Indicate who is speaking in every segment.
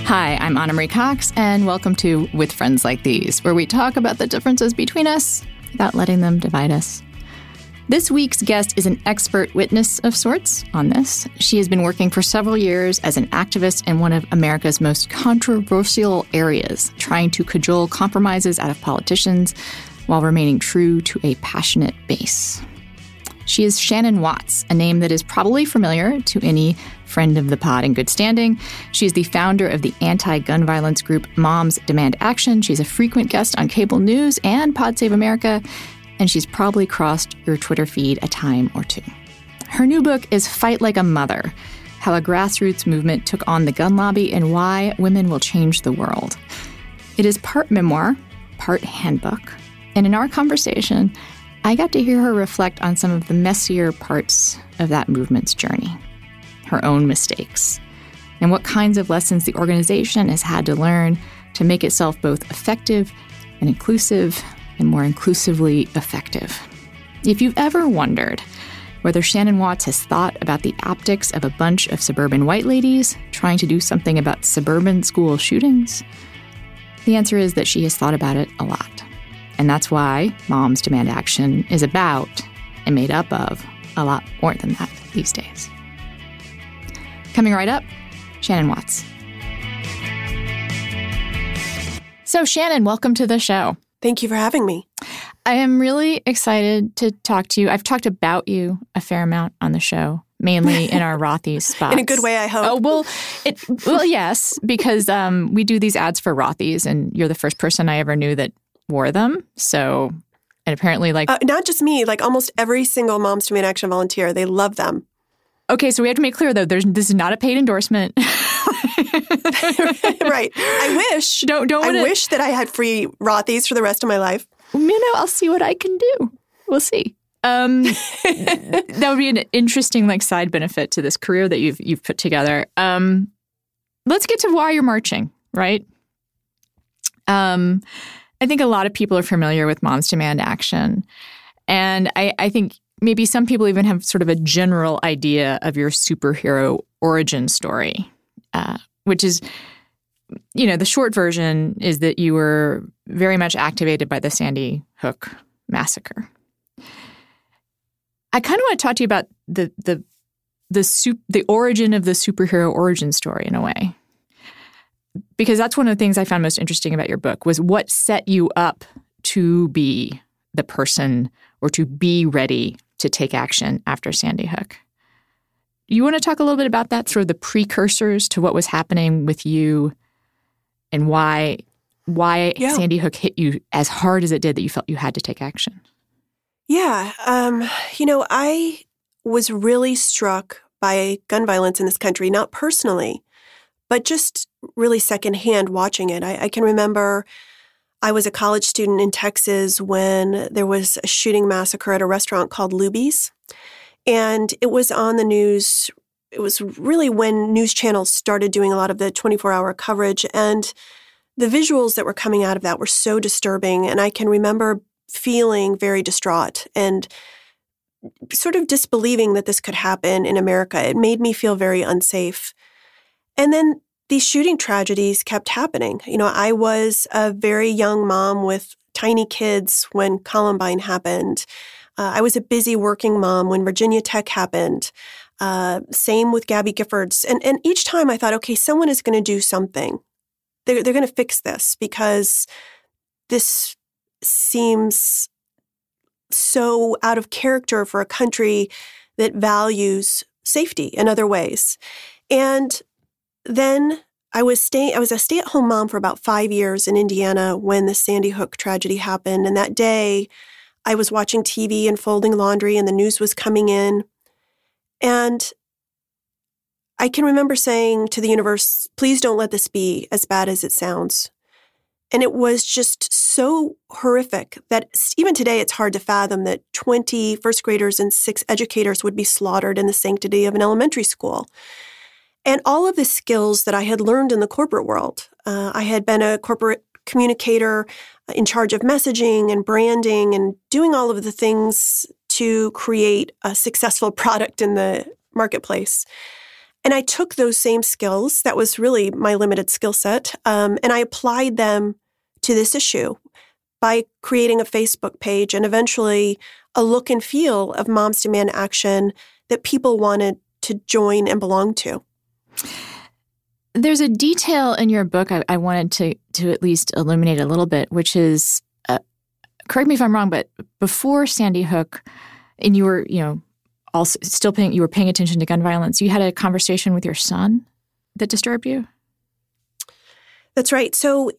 Speaker 1: Hi, I'm Anna Marie Cox, and welcome to With Friends Like These, where we talk about the differences between us without letting them divide us. This week's guest is an expert witness of sorts on this. She has been working for several years as an activist in one of America's most controversial areas, trying to cajole compromises out of politicians while remaining true to a passionate base. She is Shannon Watts, a name that is probably familiar to any friend of the pod in good standing. She is the founder of the anti-gun violence group Moms Demand Action. She's a frequent guest on cable news and Pod Save America, and she's probably crossed your Twitter feed a time or two. Her new book is Fight Like a Mother: How a Grassroots Movement Took on the Gun Lobby and Why Women Will Change the World. It is part memoir, part handbook, and in our conversation, I got to hear her reflect on some of the messier parts of that movement's journey, her own mistakes, and what kinds of lessons the organization has had to learn to make itself both effective and inclusive, and more inclusively effective. If you've ever wondered whether Shannon Watts has thought about the optics of a bunch of suburban white ladies trying to do something about suburban school shootings, the answer is that she has thought about it a lot. And that's why Moms Demand Action is about and made up of a lot more than that these days. Coming right up, Shannon Watts. So Shannon, welcome to the show.
Speaker 2: Thank you for having me.
Speaker 1: I am really excited to talk to you. I've talked about you a fair amount on the show, mainly in our Rothy's spots.
Speaker 2: In a good way, I hope.
Speaker 1: Oh, well, yes, because we do these ads for Rothy's, and you're the first person I ever knew that wore them. So, and apparently
Speaker 2: not just me, like almost every single Moms Demand Action volunteer, they love them.
Speaker 1: Okay, so we have to make clear, though, this is not a paid endorsement.
Speaker 2: Right. I wish. I wish that I had free Rothy's for the rest of my life.
Speaker 1: I'll see what I can do. We'll see. That would be an interesting side benefit to this career that you've put together. Let's get to why you're marching, right? I think a lot of people are familiar with Moms Demand Action. And I think maybe some people even have sort of a general idea of your superhero origin story, which is, the short version is that you were very much activated by the Sandy Hook massacre. I kind of want to talk to you about the origin of the superhero origin story in a way. Because that's one of the things I found most interesting about your book was what set you up to be the person or to be ready to take action after Sandy Hook. You want to talk a little bit about that, sort of the precursors to what was happening with you and why Sandy Hook hit you as hard as it did that you felt you had to take action?
Speaker 2: Yeah. I was really struck by gun violence in this country, not personally, but just really secondhand watching it. I can remember I was a college student in Texas when there was a shooting massacre at a restaurant called Luby's. And it was on the news. It was really when news channels started doing a lot of the 24-hour coverage. And the visuals that were coming out of that were so disturbing. And I can remember feeling very distraught and sort of disbelieving that this could happen in America. It made me feel very unsafe. And then these shooting tragedies kept happening. I was a very young mom with tiny kids when Columbine happened. I was a busy working mom when Virginia Tech happened. Same with Gabby Giffords. And each time I thought, okay, someone is going to do something. They're going to fix this because this seems so out of character for a country that values safety in other ways. And then I was a stay-at-home mom for about 5 years in Indiana when the Sandy Hook tragedy happened. And that day, I was watching TV and folding laundry, and the news was coming in. And I can remember saying to the universe, please don't let this be as bad as it sounds. And it was just so horrific that even today it's hard to fathom that 20 first graders and 6 educators would be slaughtered in the sanctity of an elementary school. And all of the skills that I had learned in the corporate world, I had been a corporate communicator in charge of messaging and branding and doing all of the things to create a successful product in the marketplace. And I took those same skills, that was really my limited skill set, and I applied them to this issue by creating a Facebook page and eventually a look and feel of Moms Demand Action that people wanted to join and belong to.
Speaker 1: There's a detail in your book I wanted to at least illuminate a little bit, which is, correct me if I'm wrong, but before Sandy Hook, and you were, also still you were paying attention to gun violence, you had a conversation with your son that disturbed you?
Speaker 2: That's right. So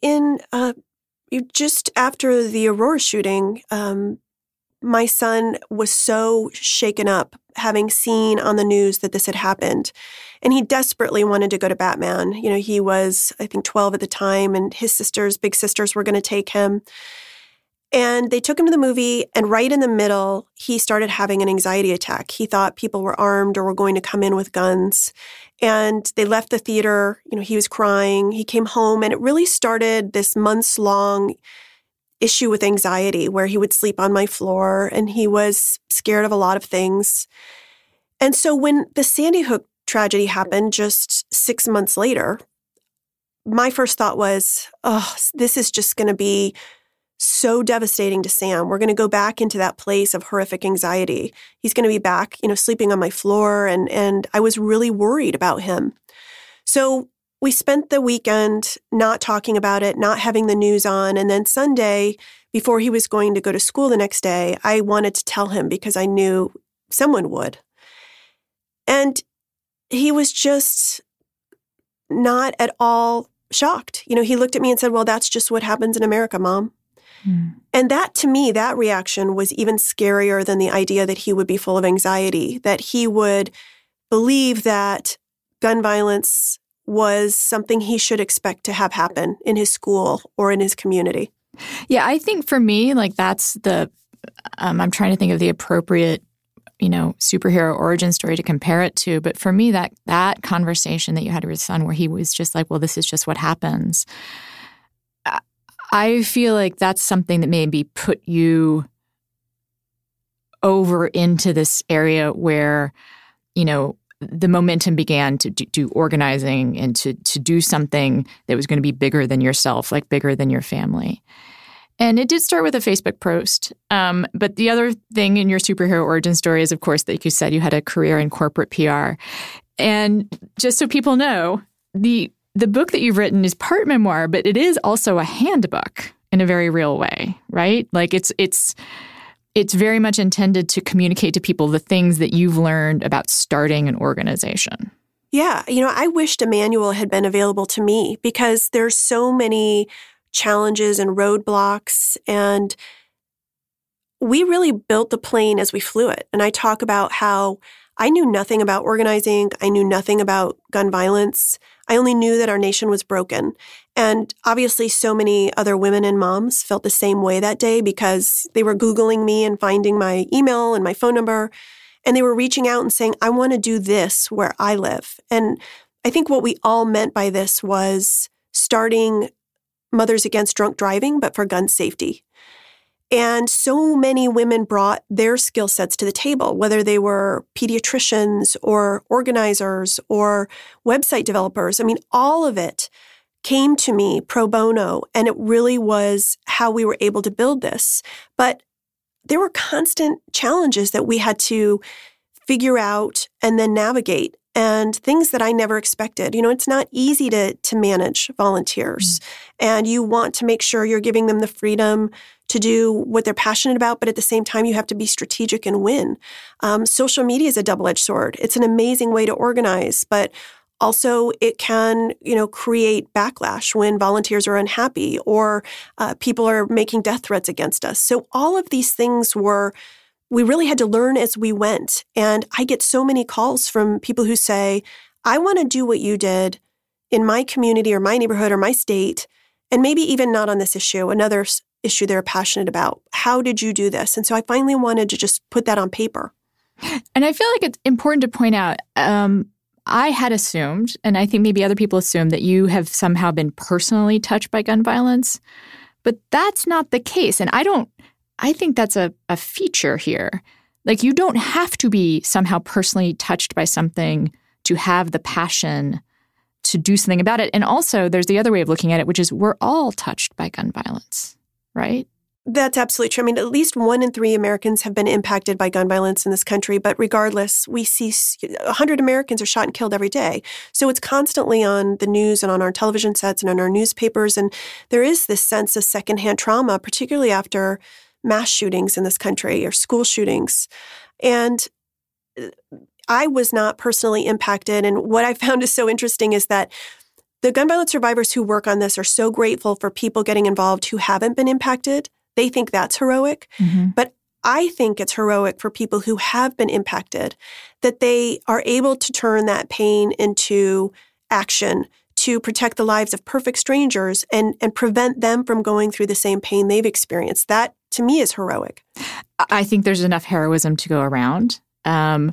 Speaker 2: just after the Aurora shooting, my son was so shaken up having seen on the news that this had happened. And he desperately wanted to go to Batman. He was, I think, 12 at the time, and his big sisters were going to take him. And they took him to the movie, and right in the middle, he started having an anxiety attack. He thought people were armed or were going to come in with guns. And they left the theater. He was crying. He came home, and it really started this months-long issue with anxiety where he would sleep on my floor, and he was scared of a lot of things. And so when the Sandy Hook tragedy happened just 6 months later, my first thought was, this is just going to be so devastating to Sam. We're going to go back into that place of horrific anxiety. He's going to be back, sleeping on my floor. And I was really worried about him. So we spent the weekend not talking about it, not having the news on. And then Sunday, before he was going to go to school the next day, I wanted to tell him because I knew someone would. And he was just not at all shocked. He looked at me and said, "Well, that's just what happens in America, Mom." And that, to me, that reaction was even scarier than the idea that he would be full of anxiety, that he would believe that gun violence was something he should expect to have happen in his school or in his community.
Speaker 1: Yeah, I think for me, that's I'm trying to think of the appropriate, superhero origin story to compare it to. But for me, that conversation that you had with your son where he was just like, well, this is just what happens. I feel like that's something that maybe put you over into this area where, the momentum began to do organizing and to do something that was going to be bigger than yourself, like bigger than your family. And it did start with a Facebook post. But the other thing in your superhero origin story is, of course, that you said you had a career in corporate PR. And just so people know, the book that you've written is part memoir, but it is also a handbook in a very real way, right? It's very much intended to communicate to people the things that you've learned about starting an organization.
Speaker 2: Yeah. I wished a manual had been available to me because there's so many challenges and roadblocks, and we really built the plane as we flew it. And I talk about how I knew nothing about organizing. I knew nothing about gun violence. I only knew that our nation was broken. And obviously, so many other women and moms felt the same way that day because they were Googling me and finding my email and my phone number. And they were reaching out and saying, I want to do this where I live. And I think what we all meant by this was starting Mothers Against Drunk Driving, but for gun safety. And so many women brought their skill sets to the table, whether they were pediatricians or organizers or website developers. I mean, all of it came to me pro bono, and it really was how we were able to build this. But there were constant challenges that we had to figure out and then navigate, and things that I never expected. It's not easy to manage volunteers, and you want to make sure you're giving them the freedom to do what they're passionate about, but at the same time, you have to be strategic and win. Social media is a double-edged sword. It's an amazing way to organize, but also it can, create backlash when volunteers are unhappy or people are making death threats against us. So all of these things we really had to learn as we went. And I get so many calls from people who say, I want to do what you did in my community or my neighborhood or my state, and maybe even not on this issue, another issue they're passionate about. How did you do this? And so I finally wanted to just put that on paper.
Speaker 1: And I feel like it's important to point out, I had assumed, and I think maybe other people assume, that you have somehow been personally touched by gun violence, but that's not the case. And I think that's a feature here. Like, you don't have to be somehow personally touched by something to have the passion to do something about it. And also, there's the other way of looking at it, which is we're all touched by gun violence, right?
Speaker 2: That's absolutely true. I mean, at least 1 in 3 Americans have been impacted by gun violence in this country. But regardless, we see 100 Americans are shot and killed every day. So it's constantly on the news and on our television sets and on our newspapers. And there is this sense of secondhand trauma, particularly after mass shootings in this country or school shootings. And I was not personally impacted. And what I found is so interesting is that the gun violence survivors who work on this are so grateful for people getting involved who haven't been impacted. They think that's heroic. Mm-hmm. But I think it's heroic for people who have been impacted, that they are able to turn that pain into action to protect the lives of perfect strangers and prevent them from going through the same pain they've experienced. That, to me, is heroic.
Speaker 1: I think there's enough heroism to go around. And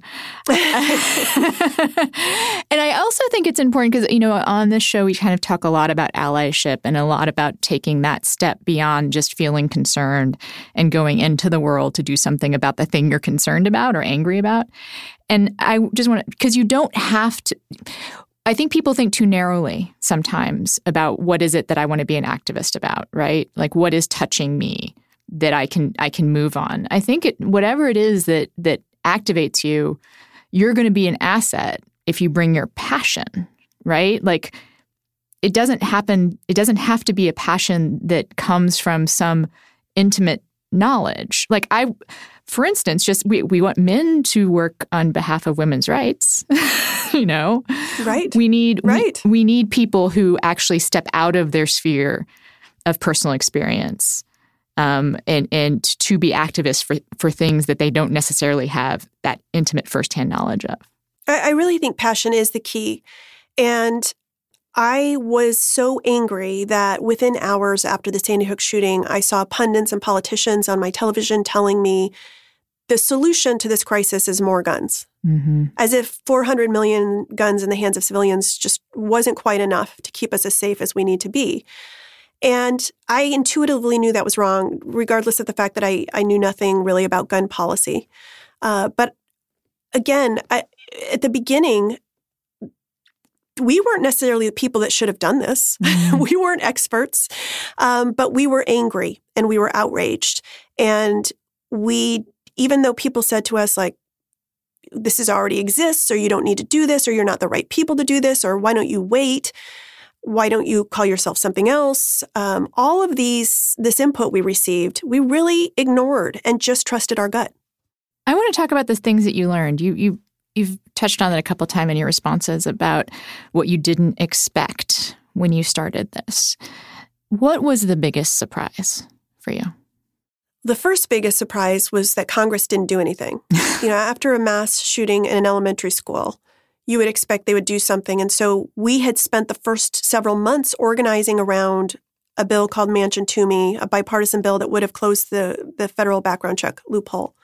Speaker 1: I also think it's important because, on this show, we kind of talk a lot about allyship and a lot about taking that step beyond just feeling concerned and going into the world to do something about the thing you're concerned about or angry about. And I just want to, because you don't have to, I think people think too narrowly sometimes about what is it that I want to be an activist about, right? Like what is touching me that I can move on. I think whatever it is that activates you, you're going to be an asset if you bring your passion, right? Like it doesn't have to be a passion that comes from some intimate knowledge. Like for instance, we want men to work on behalf of women's rights,
Speaker 2: Right.
Speaker 1: We need people who actually step out of their sphere of personal experience. And to be activists for things that they don't necessarily have that intimate firsthand knowledge of.
Speaker 2: I really think passion is the key. And I was so angry that within hours after the Sandy Hook shooting, I saw pundits and politicians on my television telling me the solution to this crisis is more guns. Mm-hmm. As if 400 million guns in the hands of civilians just wasn't quite enough to keep us as safe as we need to be. And I intuitively knew that was wrong, regardless of the fact that I knew nothing really about gun policy. But again, at the beginning, we weren't necessarily the people that should have done this. Mm-hmm. We weren't experts, but we were angry and we were outraged. And even though people said to us, like, this already exists, or you don't need to do this, or you're not the right people to do this, or why don't you wait? Why don't you call yourself something else? All of this input we received, we really ignored and just trusted our gut.
Speaker 1: I want to talk about the things that you learned. You've touched on it a couple of times in your responses about what you didn't expect when you started this. What was the biggest surprise for you?
Speaker 2: The first biggest surprise was that Congress didn't do anything. After a mass shooting in an elementary school, you would expect they would do something. And so we had spent the first several months organizing around a bill called Manchin-Toomey, a bipartisan bill that would have closed the federal background check loophole.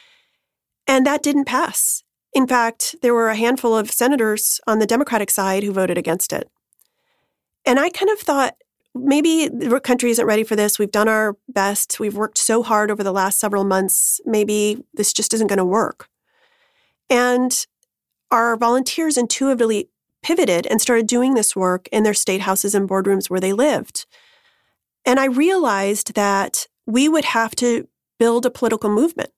Speaker 2: And that didn't pass. In fact, there were a handful of senators on the Democratic side who voted against it. And I kind of thought, maybe the country isn't ready for this. We've done our best. We've worked so hard over the last several months. Maybe this just isn't going to work. And our volunteers intuitively pivoted and started doing this work in their state houses and boardrooms where they lived. And I realized that we would have to build a political movement.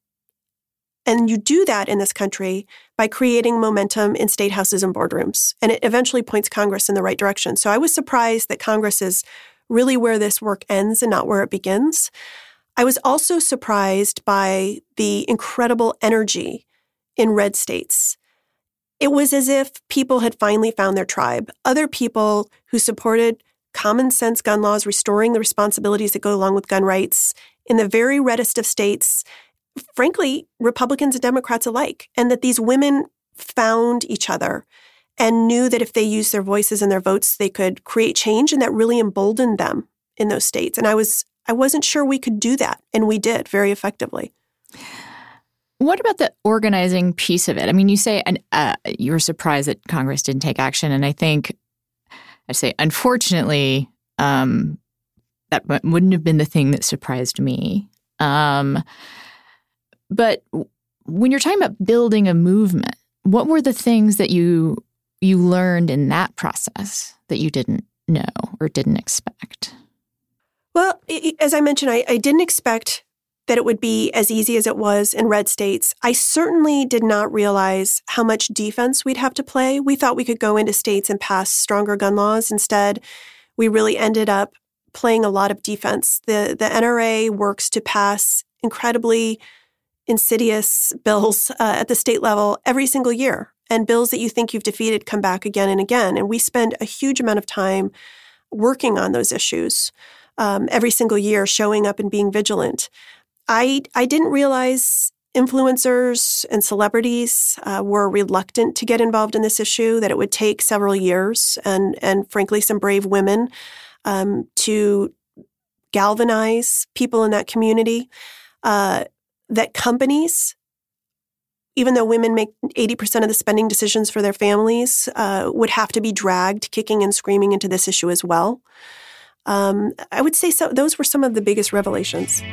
Speaker 2: And you do that in this country by creating momentum in state houses and boardrooms. And it eventually points Congress in the right direction. So I was surprised that Congress is really where this work ends and not where it begins. I was also surprised by the incredible energy in red states. It was as if people had finally found their tribe. Other people who supported common sense gun laws, restoring the responsibilities that go along with gun rights in the very reddest of states, frankly, Republicans and Democrats alike, and that these women found each other and knew that if they used their voices and their votes, they could create change, and that really emboldened them in those states. And I wasn't sure we could do that, and we did very effectively.
Speaker 1: What about the organizing piece of it? I mean, you say you were surprised that Congress didn't take action, and I think I'd say, unfortunately, that wouldn't have been the thing that surprised me. But when you're talking about building a movement, what were the things that you you learned in that process that you didn't know or didn't expect?
Speaker 2: Well, as I mentioned, I didn't expect that it would be as easy as it was in red states. I certainly did not realize how much defense we'd have to play. We thought we could go into states and pass stronger gun laws. Instead, we really ended up playing a lot of defense. The NRA works to pass incredibly insidious bills at the state level every single year. And bills that you think you've defeated come back again and again. And we spend a huge amount of time working on those issues every single year, showing up and being vigilant. I didn't realize influencers and celebrities were reluctant to get involved in this issue, that it would take several years and frankly, some brave women to galvanize people in that community, that companies, even though women make 80% of the spending decisions for their families, would have to be dragged kicking and screaming into this issue as well. I would say those were some of the biggest revelations.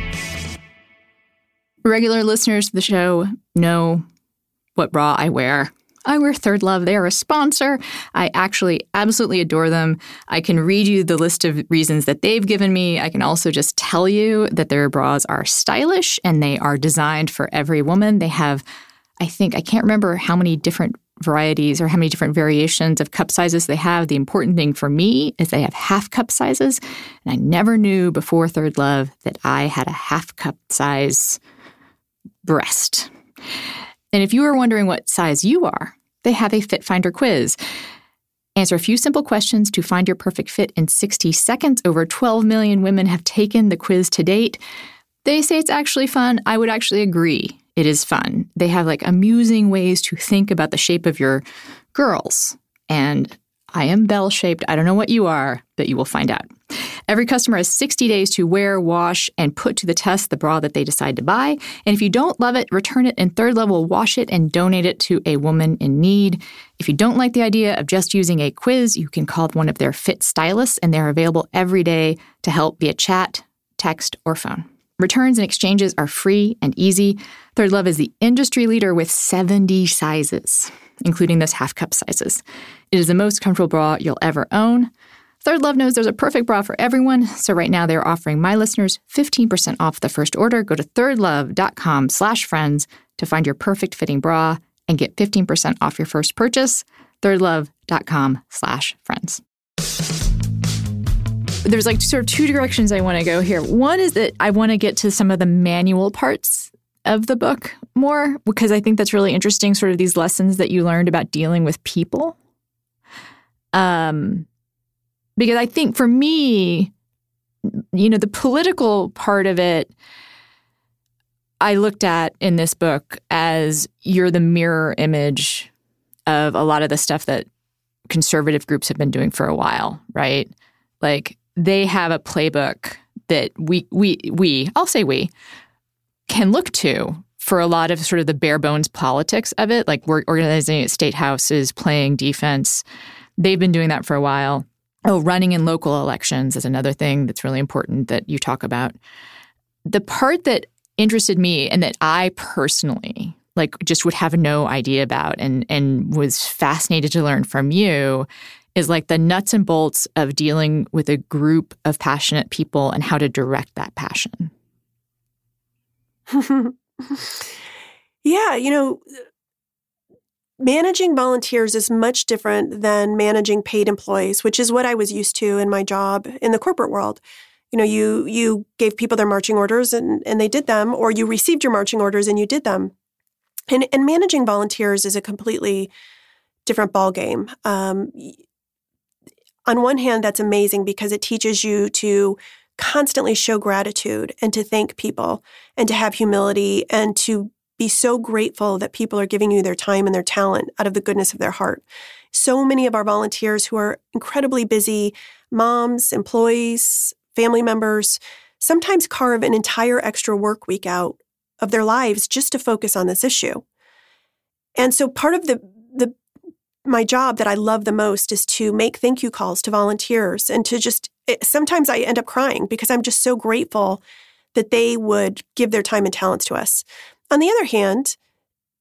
Speaker 1: Regular listeners to the show know what bra I wear. I wear Third Love. They are a sponsor. I actually absolutely adore them. I can read you the list of reasons that they've given me. I can also just tell you that their bras are stylish and they are designed for every woman. They have, I can't remember how many different varieties or how many different variations of cup sizes they have. The important thing for me is they have half cup sizes. And I never knew before Third Love that I had a half cup size breast. And if you are wondering what size you are, they have a Fit Finder quiz. Answer a few simple questions to find your perfect fit in 60 seconds. Over 12 million women have taken the quiz to date. They say it's actually fun. I would actually agree it is fun. They have amusing ways to think about the shape of your girls. And I am bell-shaped. I don't know what you are, but you will find out. Every customer has 60 days to wear, wash, and put to the test the bra that they decide to buy. And if you don't love it, return it, and Third Love will wash it and donate it to a woman in need. If you don't like the idea of just using a quiz, you can call one of their fit stylists, and they're available every day to help via chat, text, or phone. Returns and exchanges are free and easy. Third Love is the industry leader with 70 sizes, including those half-cup sizes. It is the most comfortable bra you'll ever own. Third Love knows there's a perfect bra for everyone, so right now they're offering my listeners 15% off the first order. Go to thirdlove.com/friends to find your perfect fitting bra and get 15% off your first purchase. thirdlove.com/friends. There's sort of two directions I want to go here. One is that I want to get to some of the manual parts of the book more, because I think that's really interesting, sort of these lessons that you learned about dealing with people. Because I think for me, the political part of it, I looked at in this book as you're the mirror image of a lot of the stuff that conservative groups have been doing for a while, right? They have a playbook that I'll say we, can look to for a lot of sort of the bare bones politics of it, we're organizing at state houses, playing defense. They've been doing that for a while. Oh, running in local elections is another thing that's really important that you talk about. The part that interested me and that I personally just would have no idea about and was fascinated to learn from you is the nuts and bolts of dealing with a group of passionate people and how to direct that passion.
Speaker 2: Yeah, managing volunteers is much different than managing paid employees, which is what I was used to in my job in the corporate world. You gave people their marching orders and they did them, or you received your marching orders and you did them. And managing volunteers is a completely different ballgame. On one hand, that's amazing because it teaches you to constantly show gratitude and to thank people and to have humility and to be so grateful that people are giving you their time and their talent out of the goodness of their heart. So many of our volunteers who are incredibly busy, moms, employees, family members, sometimes carve an entire extra work week out of their lives just to focus on this issue. And so part of my job that I love the most is to make thank you calls to volunteers and to sometimes I end up crying because I'm just so grateful that they would give their time and talents to us. On the other hand,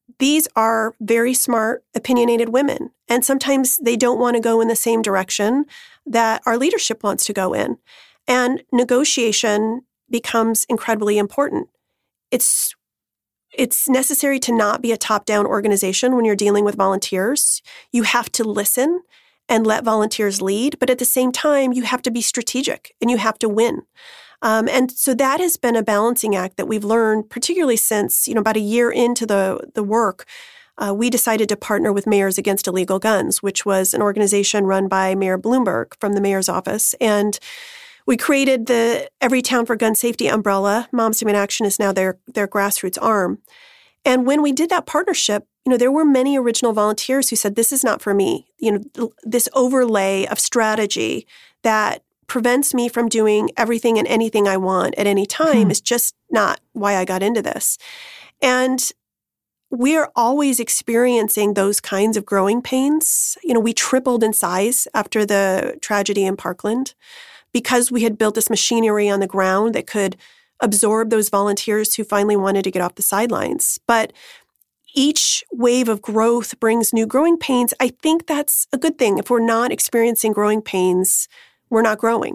Speaker 2: these are very smart, opinionated women. And sometimes they don't want to go in the same direction that our leadership wants to go in. And negotiation becomes incredibly important. It's necessary to not be a top-down organization when you're dealing with volunteers. You have to listen and let volunteers lead, but at the same time, you have to be strategic and you have to win. And so that has been a balancing act that we've learned, particularly since, about a year into the work. We decided to partner with Mayors Against Illegal Guns, which was an organization run by Mayor Bloomberg from the mayor's office. And we created the Every Town for Gun Safety umbrella. Moms Demand Action is now their grassroots arm. And when we did that partnership, there were many original volunteers who said, this is not for me. This overlay of strategy that prevents me from doing everything and anything I want at any time is just not why I got into this. And we're always experiencing those kinds of growing pains. We tripled in size after the tragedy in Parkland because we had built this machinery on the ground that could absorb those volunteers who finally wanted to get off the sidelines. But each wave of growth brings new growing pains. I think that's a good thing. If we're not experiencing growing pains, we're not growing.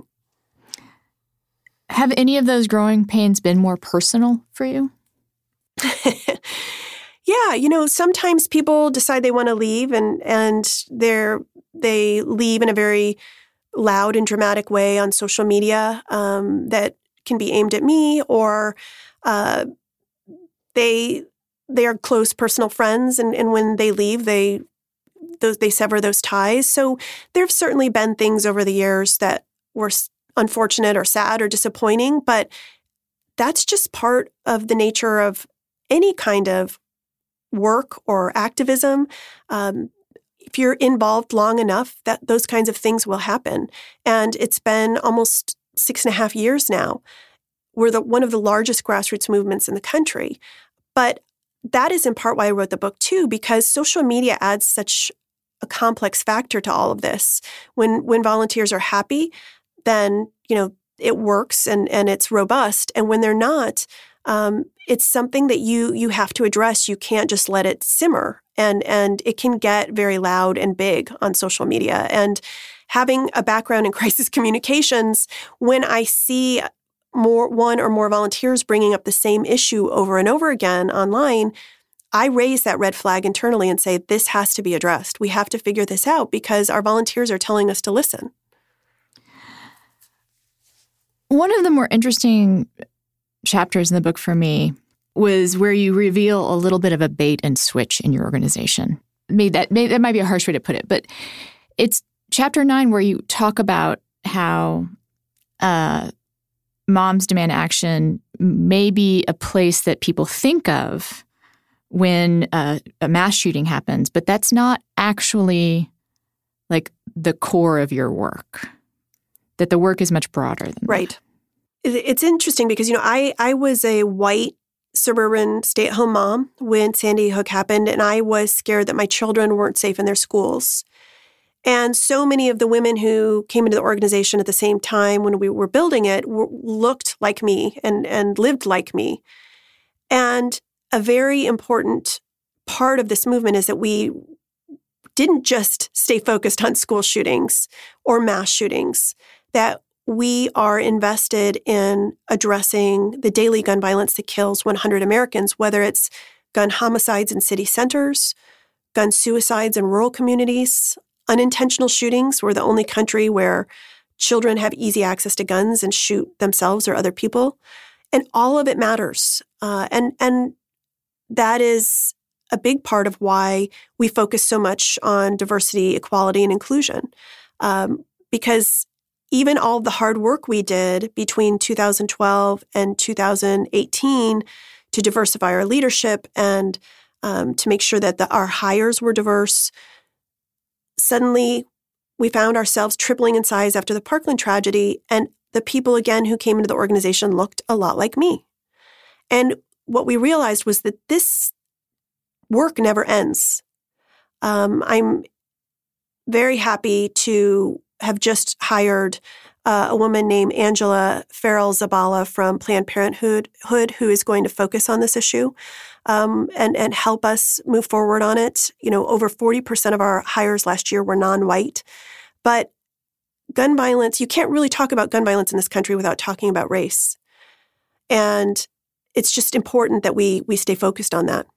Speaker 1: Have any of those growing pains been more personal for you?
Speaker 2: Yeah, sometimes people decide they want to leave and they leave in a very loud and dramatic way on social media that can be aimed at me, or they are close personal friends, and when they leave, they sever those ties. So there have certainly been things over the years that were unfortunate or sad or disappointing, but that's just part of the nature of any kind of work or activism. If you're involved long enough, that those kinds of things will happen. And it's been almost 6.5 years now. We're one of the largest grassroots movements in the country. But that is in part why I wrote the book too, because social media adds such a complex factor to all of this. When volunteers are happy, then, it works and it's robust. And when they're not, it's something that you have to address. You can't just let it simmer. And it can get very loud and big on social media. And having a background in crisis communications, when I see one or more volunteers bringing up the same issue over and over again online, I raise that red flag internally and say, this has to be addressed. We have to figure this out because our volunteers are telling us to listen.
Speaker 1: One of the more interesting chapters in the book for me was where you reveal a little bit of a bait and switch in your organization. That might be a harsh way to put it, but it's chapter 9 where you talk about how Moms Demand Action may be a place that people think of when a mass shooting happens, but that's not actually like the core of your work, that the work is much broader than
Speaker 2: right. That. It's interesting because, I was a white suburban stay-at-home mom when Sandy Hook happened, and I was scared that my children weren't safe in their schools. And so many of the women who came into the organization at the same time when we were building it looked like me and lived like me. And a very important part of this movement is that we didn't just stay focused on school shootings or mass shootings, that we are invested in addressing the daily gun violence that kills 100 Americans, whether it's gun homicides in city centers, gun suicides in rural communities, unintentional shootings. We're the only country where children have easy access to guns and shoot themselves or other people. And all of it matters. And that is a big part of why we focus so much on diversity, equality, and inclusion. Because even all the hard work we did between 2012 and 2018 to diversify our leadership and to make sure that our hires were diverse, suddenly we found ourselves tripling in size after the Parkland tragedy, and the people again who came into the organization looked a lot like me. And what we realized was that this work never ends. I'm very happy to have just hired a woman named Angela Farrell Zabala from Planned Parenthood who is going to focus on this issue. and help us move forward on it. Over 40% of our hires last year were non-white. But gun violence, you can't really talk about gun violence in this country without talking about race. And it's just important that we stay focused on that.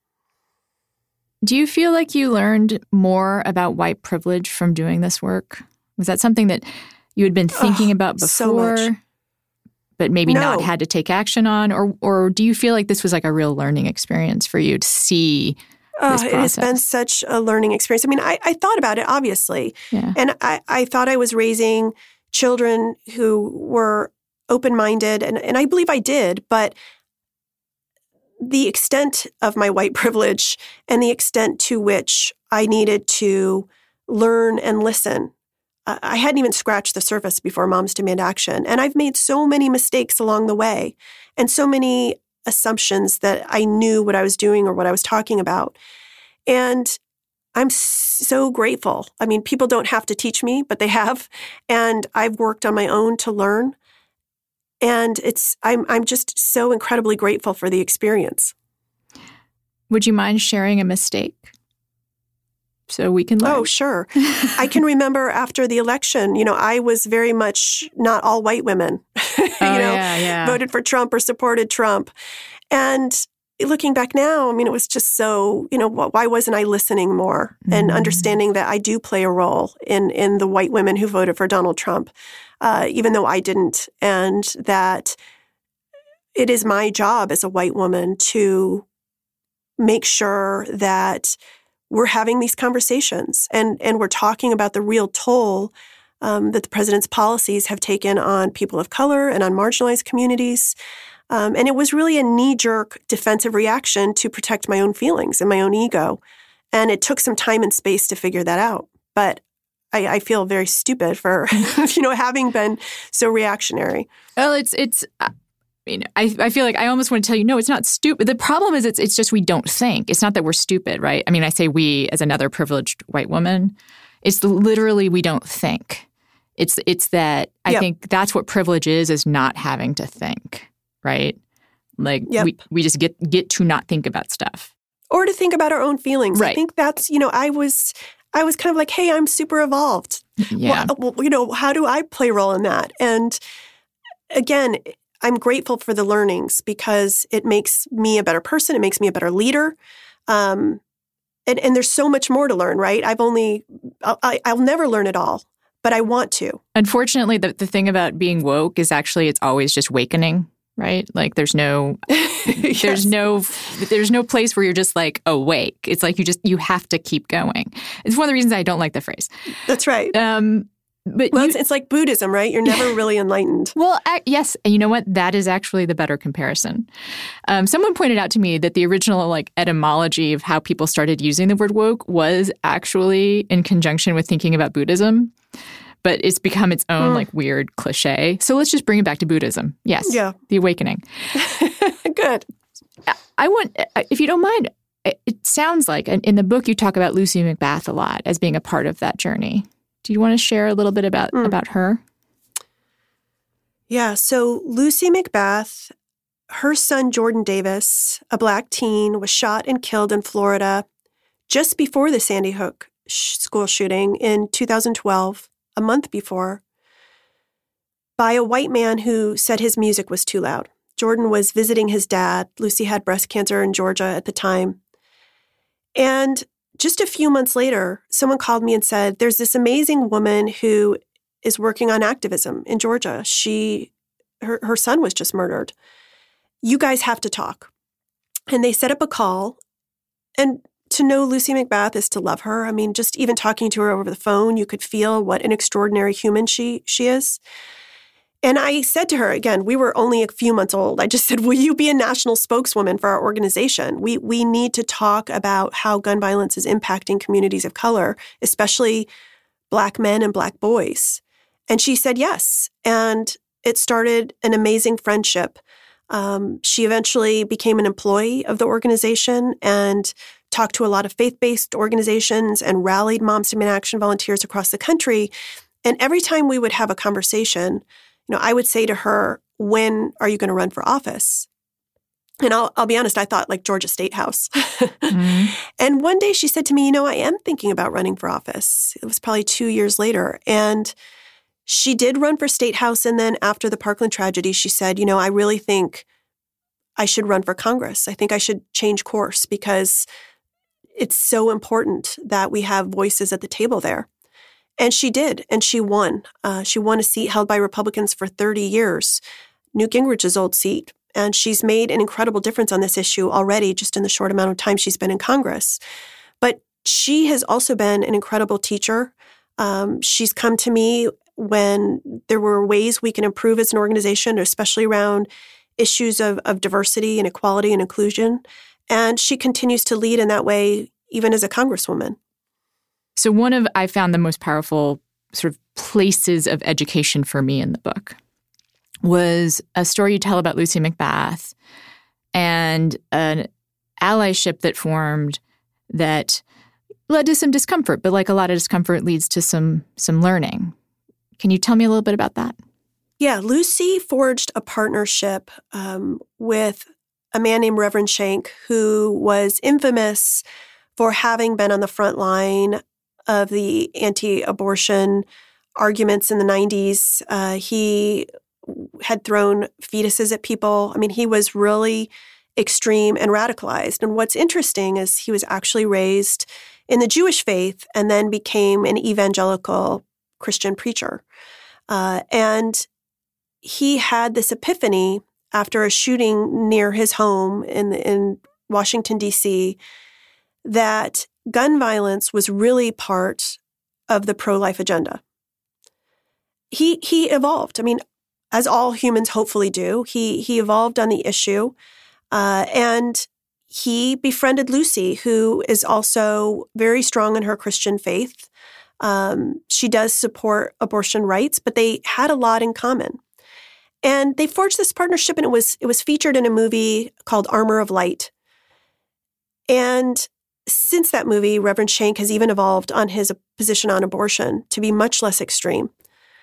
Speaker 1: Do you feel like you learned more about white privilege from doing this work? Was that something that you had been thinking about before, but maybe not had to take action on? Or do you feel like this was like a real learning experience for you to see this process?
Speaker 2: It has been such a learning experience. I mean, I thought about it, obviously. Yeah. And I thought I was raising children who were open-minded, and I believe I did, but the extent of my white privilege and the extent to which I needed to learn and listen, I hadn't even scratched the surface before Moms Demand Action. And I've made so many mistakes along the way and so many assumptions that I knew what I was doing or what I was talking about. And I'm so grateful. I mean, people don't have to teach me, but they have. And I've worked on my own to learn. And I'm just so incredibly grateful for the experience.
Speaker 1: Would you mind sharing a mistake so we can learn?
Speaker 2: Oh, sure. I can remember after the election, I was very much not all white women, voted for Trump or supported Trump. And looking back now, I mean, it was just so, why wasn't I listening more and understanding that I do play a role in the white women who voted for Donald Trump, even though I didn't, and that it is my job as a white woman to make sure that we're having these conversations and we're talking about the real toll that the president's policies have taken on people of color and on marginalized communities. And it was really a knee-jerk defensive reaction to protect my own feelings and my own ego. And it took some time and space to figure that out. But I feel very stupid for, having been so reactionary.
Speaker 1: Well, I feel like I almost want to tell you, no, it's not stupid. The problem is it's just we don't think. It's not that we're stupid, right? I mean, I say we as another privileged white woman. It's literally we don't think. It's that I think that's what privilege is not having to think, right? Like we just get to not think about stuff.
Speaker 2: Or to think about our own feelings.
Speaker 1: Right.
Speaker 2: I think that's, I was kind of like, hey, I'm super evolved.
Speaker 1: Yeah.
Speaker 2: Well, how do I play a role in that? And again, I'm grateful for the learnings because it makes me a better person. It makes me a better leader. And there's so much more to learn, right? I'll never learn it all, but I want to.
Speaker 1: Unfortunately, the thing about being woke is actually it's always just wakening, right? Like there's no there's no place where you're just like awake. It's like you have to keep going. It's one of the reasons I don't like the phrase.
Speaker 2: That's right.
Speaker 1: But
Speaker 2: it's like Buddhism, right? You're never really enlightened.
Speaker 1: Well, yes. And you know what? That is actually the better comparison. Someone pointed out to me that the original etymology of how people started using the word woke was actually in conjunction with thinking about Buddhism. But it's become its own weird cliche. So let's just bring it back to Buddhism. Yes. Yeah. The awakening.
Speaker 2: Good.
Speaker 1: I want, if you don't mind, it sounds like in the book you talk about Lucy McBath a lot as being a part of that journey. Do you want to share a little bit about her?
Speaker 2: Yeah. So Lucy McBath, her son Jordan Davis, a Black teen, was shot and killed in Florida just before the Sandy Hook school shooting in 2012, a month before, by a white man who said his music was too loud. Jordan was visiting his dad. Lucy had breast cancer in Georgia at the time. And just a few months later, someone called me and said, there's this amazing woman who is working on activism in Georgia. Her son was just murdered. You guys have to talk. And they set up a call. And to know Lucy McBath is to love her. I mean, just even talking to her over the phone, you could feel what an extraordinary human she is. And I said to her, again, we were only a few months old. I just said, will you be a national spokeswoman for our organization? We need to talk about how gun violence is impacting communities of color, especially Black men and Black boys. And she said yes. And it started an amazing friendship. She eventually became an employee of the organization and talked to a lot of faith-based organizations and rallied Moms Demand Action volunteers across the country. And every time we would have a conversation, I would say to her, when are you going to run for office? And I'll be honest, I thought like Georgia State House. And one day she said to me, I am thinking about running for office. It was probably 2 years later. And she did run for State House. And then after the Parkland tragedy, she said, I really think I should run for Congress. I think I should change course because it's so important that we have voices at the table there. And she did. And she won. She won a seat held by Republicans for 30 years, Newt Gingrich's old seat. And she's made an incredible difference on this issue already, just in the short amount of time she's been in Congress. But she has also been an incredible teacher. She's come to me when there were ways we can improve as an organization, especially around issues of diversity and equality and inclusion. And she continues to lead in that way, even as a Congresswoman.
Speaker 1: So I found the most powerful sort of places of education for me in the book was a story you tell about Lucy McBath and an allyship that formed that led to some discomfort, but like a lot of discomfort leads to some learning. Can you tell me a little bit about that?
Speaker 2: Yeah, Lucy forged a partnership with a man named Reverend Schenck, who was infamous for having been on the front line of the anti-abortion arguments in the 90s. He had thrown fetuses at people. I mean, he was really extreme and radicalized. And what's interesting is he was actually raised in the Jewish faith and then became an evangelical Christian preacher. And he had this epiphany after a shooting near his home in Washington, D.C., that gun violence was really part of the pro-life agenda. He evolved. I mean, as all humans hopefully do, he evolved on the issue, and he befriended Lucy, who is also very strong in her Christian faith. She does support abortion rights, but they had a lot in common. And they forged this partnership, and it was featured in a movie called Armor of Light. And since that movie, Reverend Schenck has even evolved on his position on abortion to be much less extreme.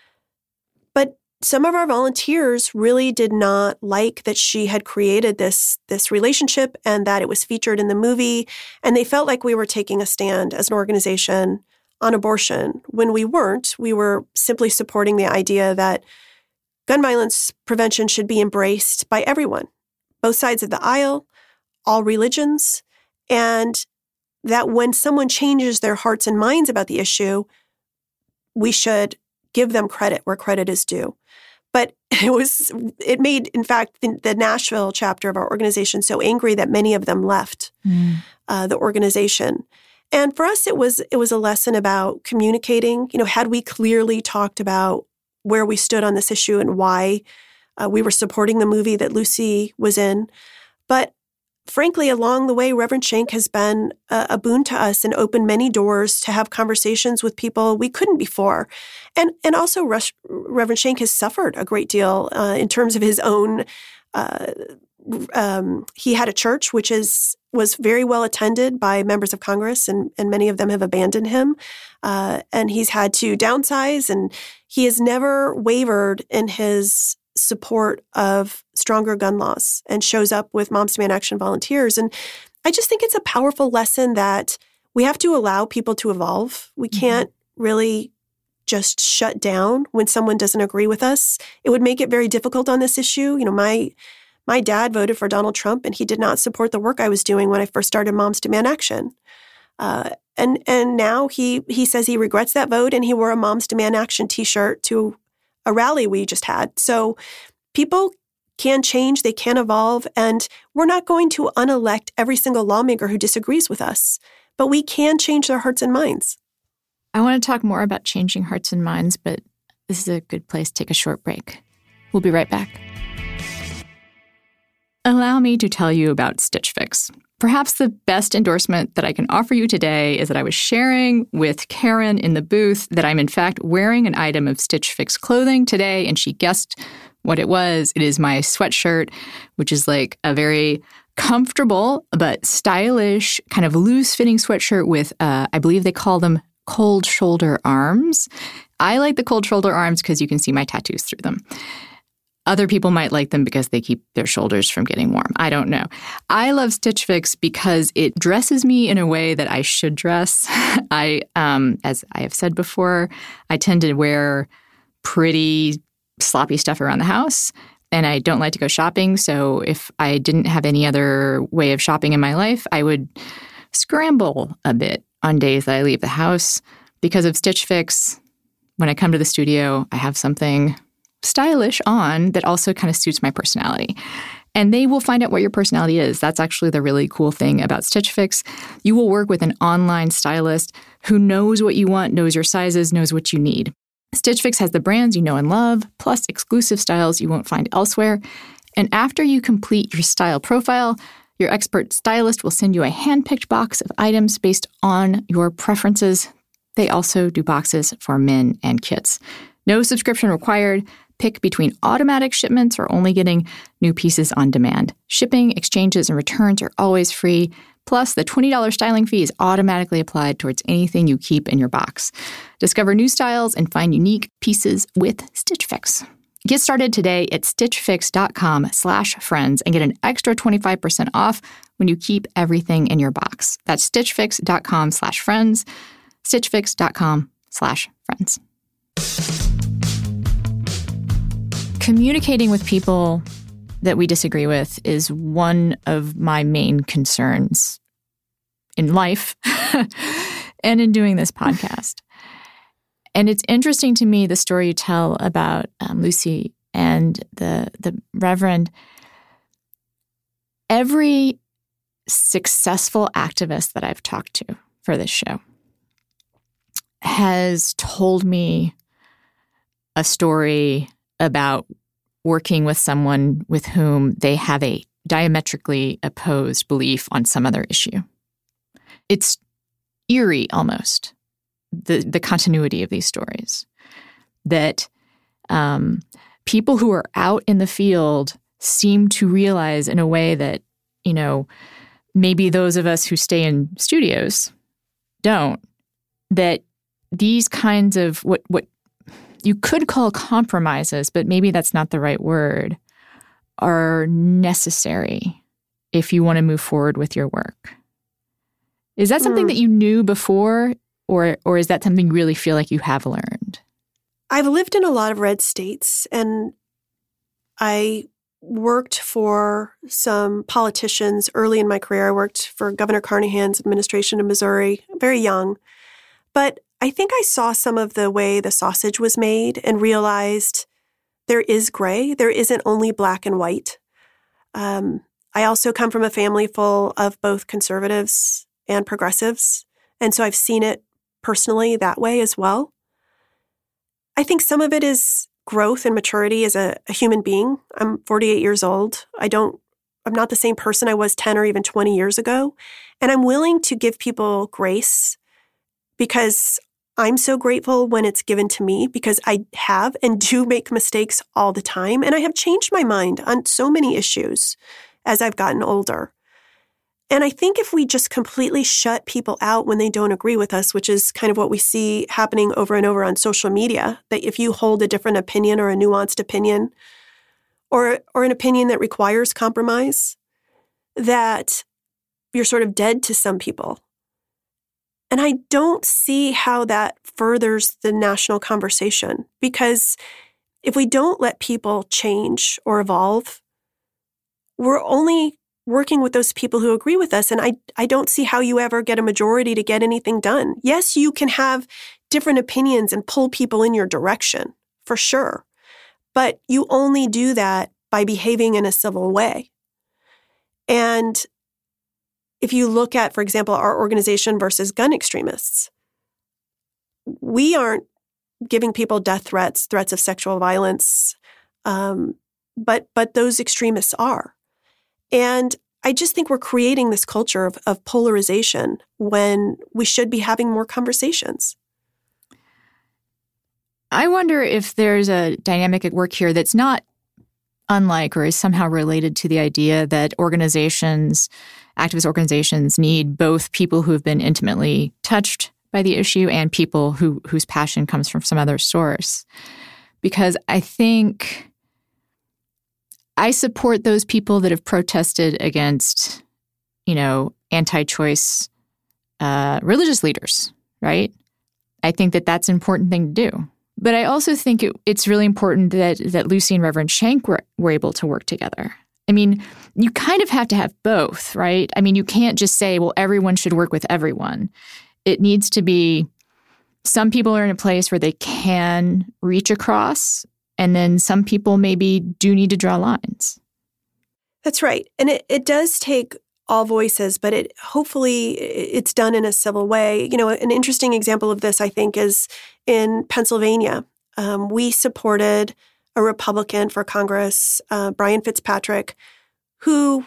Speaker 2: But some of our volunteers really did not like that she had created this relationship and that it was featured in the movie. And they felt like we were taking a stand as an organization on abortion when we weren't. We were simply supporting the idea that gun violence prevention should be embraced by everyone, both sides of the aisle, all religions, and that when someone changes their hearts and minds about the issue, we should give them credit where credit is due. But it made, in fact, the Nashville chapter of our organization so angry that many of them left the organization. And for us, it was a lesson about communicating. Had we clearly talked about where we stood on this issue and why we were supporting the movie that Lucy was in. But frankly, along the way, Reverend Schenck has been a boon to us and opened many doors to have conversations with people we couldn't before. And also, Reverend Schenck has suffered a great deal in terms of his own. He had a church which was very well attended by members of Congress, and many of them have abandoned him. And he's had to downsize, and he has never wavered in his support of stronger gun laws and shows up with Moms Demand Action volunteers. And I just think it's a powerful lesson that we have to allow people to evolve. We can't really just shut down when someone doesn't agree with us. It would make it very difficult on this issue. My dad voted for Donald Trump, and he did not support the work I was doing when I first started Moms Demand Action. And now he says he regrets that vote, and he wore a Moms Demand Action T-shirt to a rally we just had. So people can change, they can evolve, and we're not going to unelect every single lawmaker who disagrees with us, but we can change their hearts and minds.
Speaker 1: I want to talk more about changing hearts and minds, but this is a good place to take a short break. We'll be right back. Allow me to tell you about Stitch Fix. Perhaps the best endorsement that I can offer you today is that I was sharing with Karen in the booth that I'm in fact wearing an item of Stitch Fix clothing today, and she guessed what it was. It is my sweatshirt, which is like a very comfortable but stylish kind of loose-fitting sweatshirt with, I believe they call them cold shoulder arms. I like the cold shoulder arms because you can see my tattoos through them. Other people might like them because they keep their shoulders from getting warm. I don't know. I love Stitch Fix because it dresses me in a way that I should dress. As I have said before, I tend to wear pretty sloppy stuff around the house, and I don't like to go shopping. So if I didn't have any other way of shopping in my life, I would scramble a bit on days that I leave the house. Because of Stitch Fix, when I come to the studio, I have something stylish on that also kind of suits my personality. And they will find out what your personality is. That's actually the really cool thing about Stitch Fix. You will work with an online stylist who knows what you want, knows your sizes, knows what you need. Stitch Fix has the brands you know and love, plus exclusive styles you won't find elsewhere. And after you complete your style profile, your expert stylist will send you a hand-picked box of items based on your preferences. They also do boxes for men and kids. No subscription required. Pick between automatic shipments or only getting new pieces on demand. Shipping, exchanges, and returns are always free. Plus, the $20 styling fee is automatically applied towards anything you keep in your box. Discover new styles and find unique pieces with Stitch Fix. Get started today at stitchfix.com/friends and get an extra 25% off when you keep everything in your box. That's stitchfix.com/friends, stitchfix.com/friends. Communicating with people that we disagree with is one of my main concerns in life and in doing this podcast. And it's interesting to me, the story you tell about Lucy and the Reverend. Every successful activist that I've talked to for this show has told me a story about working with someone with whom they have a diametrically opposed belief on some other issue. It's eerie almost, the continuity of these stories, that people who are out in the field seem to realize in a way that, maybe those of us who stay in studios don't, that these kinds of what you could call compromises, but maybe that's not the right word, are necessary if you want to move forward with your work. Is that something that you knew before, or is that something you really feel like you have learned?
Speaker 2: I've lived in a lot of red states, and I worked for some politicians early in my career. I worked for Governor Carnahan's administration in Missouri, very young. But I think I saw some of the way the sausage was made and realized there is gray. There isn't only black and white. I also come from a family full of both conservatives and progressives, and so I've seen it personally that way as well. I think some of it is growth and maturity as a human being. I'm 48 years old. I'm not the same person I was 10 or even 20 years ago, and I'm willing to give people grace because I'm so grateful when it's given to me, because I have and do make mistakes all the time. And I have changed my mind on so many issues as I've gotten older. And I think if we just completely shut people out when they don't agree with us, which is kind of what we see happening over and over on social media, that if you hold a different opinion or a nuanced opinion or an opinion that requires compromise, that you're sort of dead to some people. And I don't see how that furthers the national conversation, because if we don't let people change or evolve, we're only working with those people who agree with us. And I don't see how you ever get a majority to get anything done. Yes, you can have different opinions and pull people in your direction, for sure. But you only do that by behaving in a civil way. And if you look at, for example, our organization versus gun extremists, we aren't giving people death threats of sexual violence, but those extremists are. And I just think we're creating this culture of polarization when we should be having more conversations.
Speaker 1: I wonder if there's a dynamic at work here that's not unlike or is somehow related to the idea that activist organizations need both people who have been intimately touched by the issue and people whose passion comes from some other source. Because I think I support those people that have protested against, anti-choice religious leaders, right? I think that that's an important thing to do. But I also think it's really important that Lucy and Reverend Schenck were able to work together. I mean, you kind of have to have both, right? I mean, you can't just say, well, everyone should work with everyone. It needs to be some people are in a place where they can reach across, and then some people maybe do need to draw lines.
Speaker 2: That's right. And it does take all voices, but hopefully it's done in a civil way. An interesting example of this, I think, is in Pennsylvania. We supported a Republican for Congress, Brian Fitzpatrick, who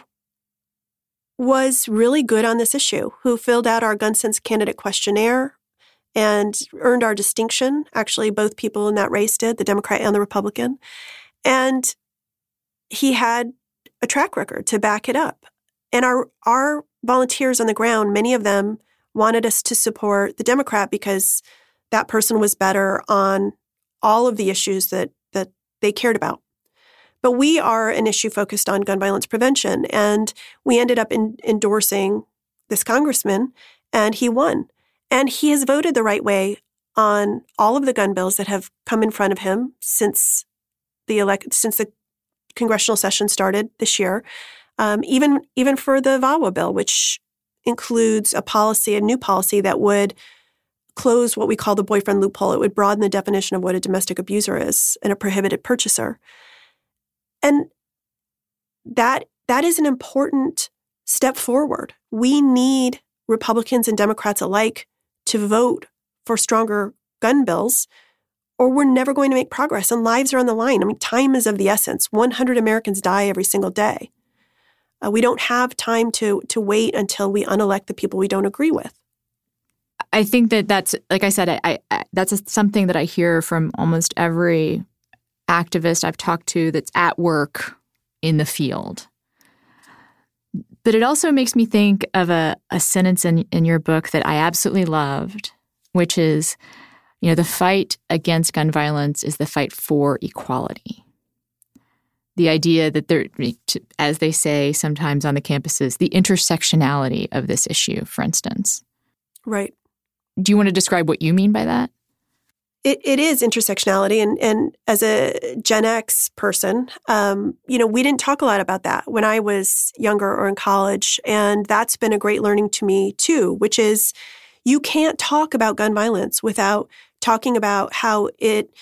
Speaker 2: was really good on this issue, who filled out our Gun Sense candidate questionnaire and earned our distinction. Actually, both people in that race did, the Democrat and the Republican. And he had a track record to back it up. And our volunteers on the ground, many of them wanted us to support the Democrat because that person was better on all of the issues that they cared about. But we are an issue focused on gun violence prevention, and we ended up endorsing this congressman, and he won. And he has voted the right way on all of the gun bills that have come in front of him since the congressional session started this year. Even for the VAWA bill, which includes a new policy that would close what we call the boyfriend loophole. It would broaden the definition of what a domestic abuser is and a prohibited purchaser. And that is an important step forward. We need Republicans and Democrats alike to vote for stronger gun bills, or we're never going to make progress, and lives are on the line. I mean, time is of the essence. 100 Americans die every single day. We don't have time to wait until we unelect the people we don't agree with.
Speaker 1: I think that's, like I said, that's something that I hear from almost every activist I've talked to that's at work in the field. But it also makes me think of a sentence in your book that I absolutely loved, which is, the fight against gun violence is the fight for equality. The idea that there, as they say sometimes on the campuses, the intersectionality of this issue, for instance.
Speaker 2: Right.
Speaker 1: Do you want to describe what you mean by that?
Speaker 2: It is intersectionality. And as a Gen X person, we didn't talk a lot about that when I was younger or in college. And that's been a great learning to me too, which is you can't talk about gun violence without talking about how it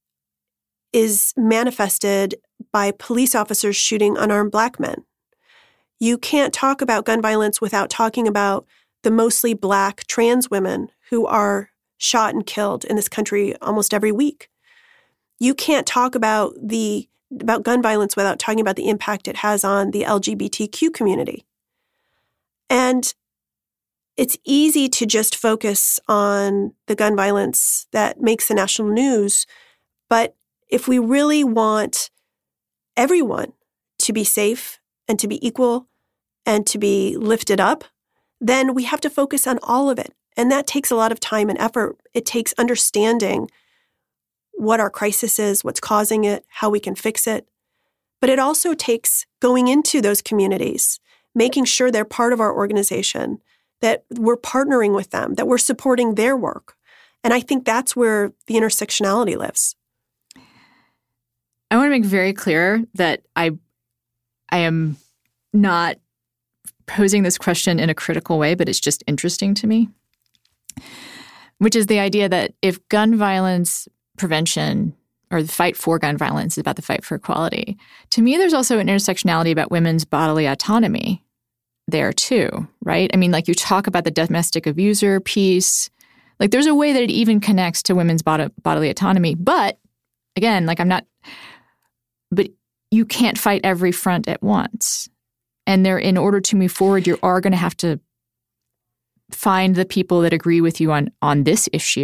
Speaker 2: is manifested by police officers shooting unarmed Black men. You can't talk about gun violence without talking about the mostly Black trans women who are shot and killed in this country almost every week. You can't talk about gun violence without talking about the impact it has on the LGBTQ community. And it's easy to just focus on the gun violence that makes the national news, but if we really want everyone to be safe and to be equal and to be lifted up, then we have to focus on all of it. And that takes a lot of time and effort. It takes understanding what our crisis is, what's causing it, how we can fix it. But it also takes going into those communities, making sure they're part of our organization, that we're partnering with them, that we're supporting their work. And I think that's where the intersectionality lives.
Speaker 1: I want to make very clear that I am not posing this question in a critical way, but it's just interesting to me, which is the idea that if gun violence prevention or the fight for gun violence is about the fight for equality, to me there's also an intersectionality about women's bodily autonomy there too, right? I mean, like you talk about the domestic abuser piece, like there's a way that it even connects to women's bodily autonomy. But again, but you can't fight every front at once. And in order to move forward, you are going to have to find the people that agree with you on this issue.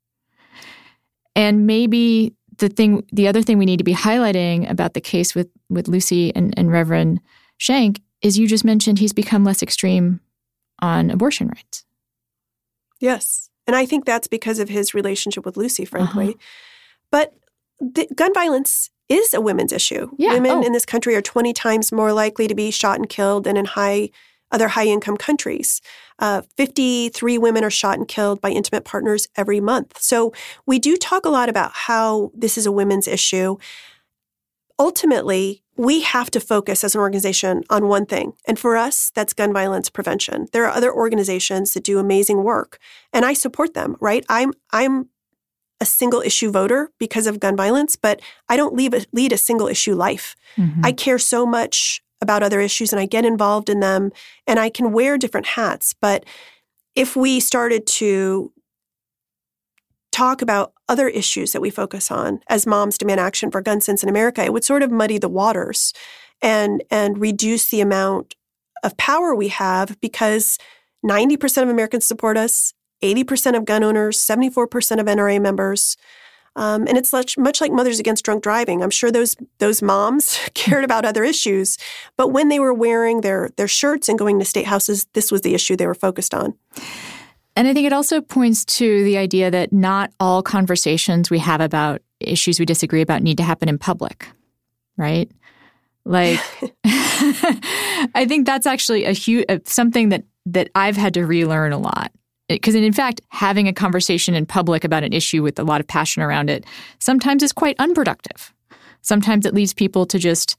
Speaker 1: And maybe the other thing we need to be highlighting about the case with Lucy and Reverend Schenck is you just mentioned he's become less extreme on abortion rights.
Speaker 2: Yes. And I think that's because of his relationship with Lucy, frankly. Uh-huh. But gun violence is a women's issue.
Speaker 1: Yeah.
Speaker 2: Women in this country are 20 times more likely to be shot and killed than in other high-income countries. 53 women are shot and killed by intimate partners every month. So we do talk a lot about how this is a women's issue. Ultimately, we have to focus as an organization on one thing. And for us, that's gun violence prevention. There are other organizations that do amazing work, and I support them, right? I'm a single issue voter because of gun violence, but I don't lead a single issue life. I care so much about other issues and I get involved in them and I can wear different hats. But if we started to talk about other issues that we focus on as moms demand action for gun sense in America, it would sort of muddy the waters and reduce the amount of power we have, because 90% of Americans support us, 80% of gun owners, 74% of NRA members. And it's much like Mothers Against Drunk Driving. I'm sure those moms cared about other issues, but when they were wearing their shirts and going to state houses, this was the issue they were focused on.
Speaker 1: And I think it also points to the idea that not all conversations we have about issues we disagree about need to happen in public, right? Like, I think that's actually something that I've had to relearn a lot. Because in fact, having a conversation in public about an issue with a lot of passion around it sometimes is quite unproductive. Sometimes it leads people to just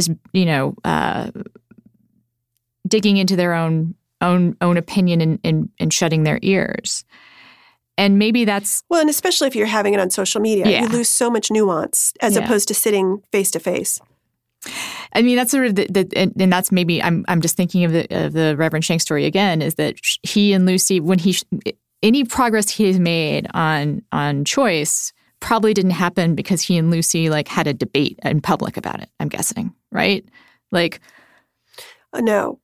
Speaker 1: digging into their own opinion and shutting their ears. And maybe that's...
Speaker 2: Well, and especially if you're having it on social media, you lose so much nuance as opposed to sitting face to face.
Speaker 1: I mean, that's sort of and that's maybe I'm just thinking of the Reverend Schenck story again, is that he and Lucy, when any progress he has made on choice probably didn't happen because he and Lucy had a debate in public about it, I'm guessing, right?
Speaker 2: No.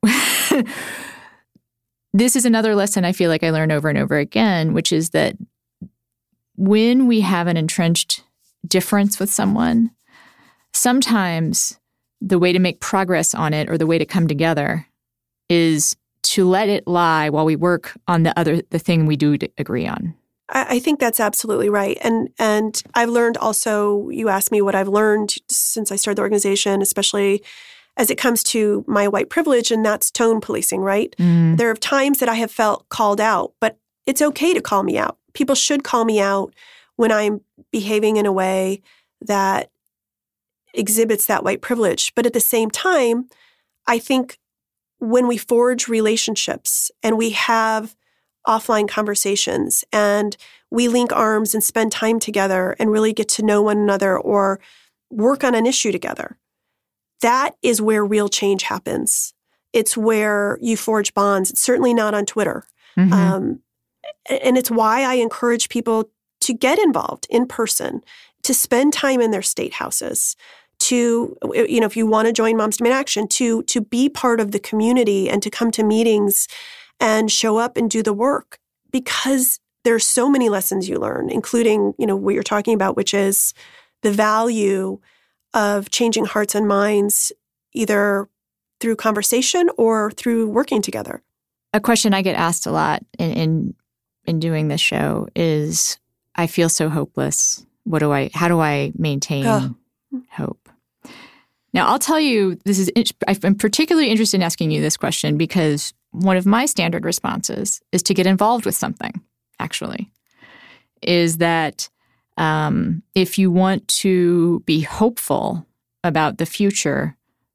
Speaker 1: This is another lesson I feel like I learn over and over again, which is that when we have an entrenched difference with someone, sometimes the way to make progress on it or the way to come together is to let it lie while we work on the thing we do agree on.
Speaker 2: I think that's absolutely right. And I've learned also, you asked me what I've learned since I started the organization, especially as it comes to my white privilege, and that's tone policing, right? There are times that I have felt called out, but it's okay to call me out. People should call me out when I'm behaving in a way that exhibits that white privilege. But at the same time, I think when we forge relationships and we have offline conversations and we link arms and spend time together and really get to know one another or work on an issue together, that is where real change happens. It's where you forge bonds. It's certainly not on Twitter. And it's why I encourage people to get involved in person, to spend time in their state houses, to, if you want to join Moms Demand Action, to be part of the community and to come to meetings and show up and do the work, because there's so many lessons you learn, including, what you're talking about, which is the value of changing hearts and minds, either through conversation or through working together.
Speaker 1: A question I get asked a lot in doing this show is, I feel so hopeless. How do I maintain hope? Now, I'll tell you, I'm particularly interested in asking you this question because one of my standard responses is to get involved with something, actually, is that if you want to be hopeful about the future,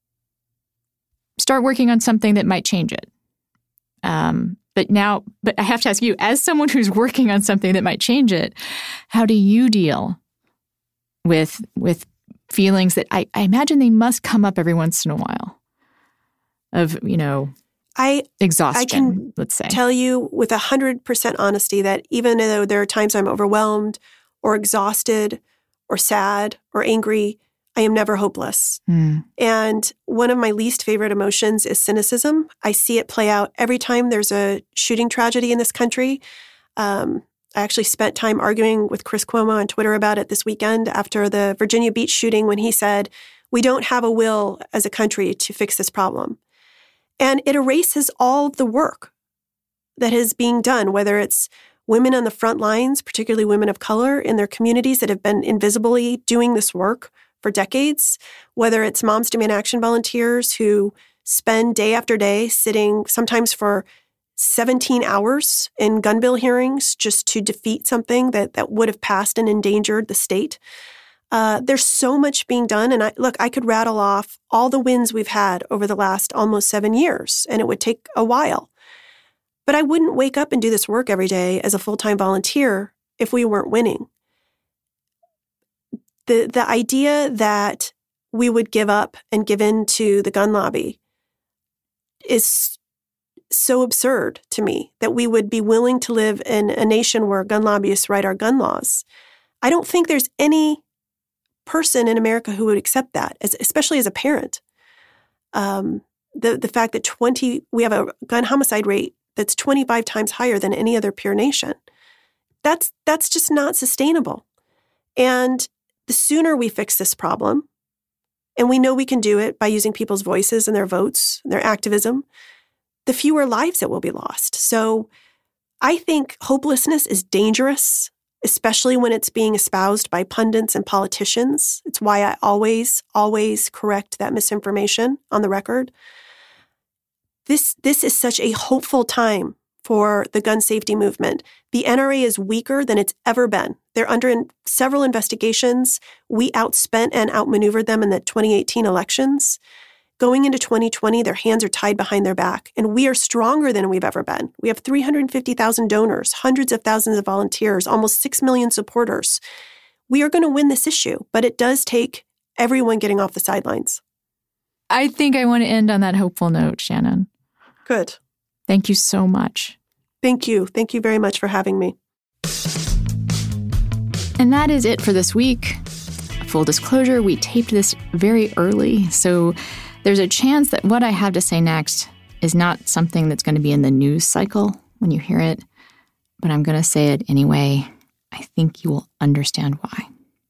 Speaker 1: start working on something that might change it. But I have to ask you, as someone who's working on something that might change it, how do you deal with feelings that I imagine they must come up every once in a while of, exhaustion, let's say?
Speaker 2: I can tell you with 100% honesty that even though there are times I'm overwhelmed or exhausted or sad or angry, I am never hopeless. And one of my least favorite emotions is cynicism. I see it play out every time there's a shooting tragedy in this country. I actually spent time arguing with Chris Cuomo on Twitter about it this weekend after the Virginia Beach shooting, when he said, we don't have a will as a country to fix this problem. And it erases all of the work that is being done, whether it's women on the front lines, particularly women of color in their communities that have been invisibly doing this work for decades, whether it's Moms Demand Action volunteers who spend day after day sitting sometimes for 17 hours in gun bill hearings just to defeat something that would have passed and endangered the state. There's so much being done. And I could rattle off all the wins we've had over the last almost 7 years, and it would take a while. But I wouldn't wake up and do this work every day as a full-time volunteer if we weren't winning. The idea that we would give up and give in to the gun lobby is so absurd to me, that we would be willing to live in a nation where gun lobbyists write our gun laws. I don't think there's any person in America who would accept that, especially as a parent. The fact that we have a gun homicide rate that's 25 times higher than any other peer nation, that's just not sustainable. And the sooner we fix this problem, and we know we can do it by using people's voices and their votes and their activism, the fewer lives that will be lost. So I think hopelessness is dangerous, especially when it's being espoused by pundits and politicians. It's why I always correct that misinformation on the record. This is such a hopeful time for the gun safety movement. The NRA is weaker than it's ever been. They're under several investigations. We outspent and outmaneuvered them in the 2018 elections. Going into 2020, their hands are tied behind their back, and we are stronger than we've ever been. We have 350,000 donors, hundreds of thousands of volunteers, almost 6 million supporters. We are going to win this issue, but it does take everyone getting off the sidelines.
Speaker 1: I think I want to end on that hopeful note, Shannon.
Speaker 2: Good.
Speaker 1: Thank you so much.
Speaker 2: Thank you. Thank you very much for having me.
Speaker 1: And that is it for this week. Full disclosure, we taped this very early, so there's a chance that what I have to say next is not something that's going to be in the news cycle when you hear it, but I'm going to say it anyway. I think you will understand why.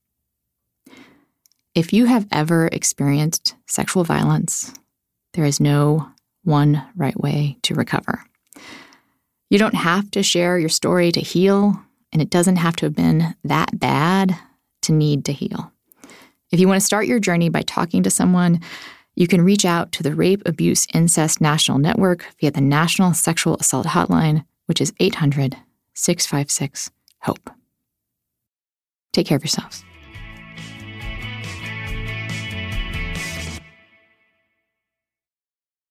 Speaker 1: If you have ever experienced sexual violence, there is no one right way to recover. You don't have to share your story to heal, and it doesn't have to have been that bad to need to heal. If you want to start your journey by talking to someone, you can reach out to the Rape, Abuse, Incest National Network via the National Sexual Assault Hotline, which is 800-656-HOPE. Take care of yourselves.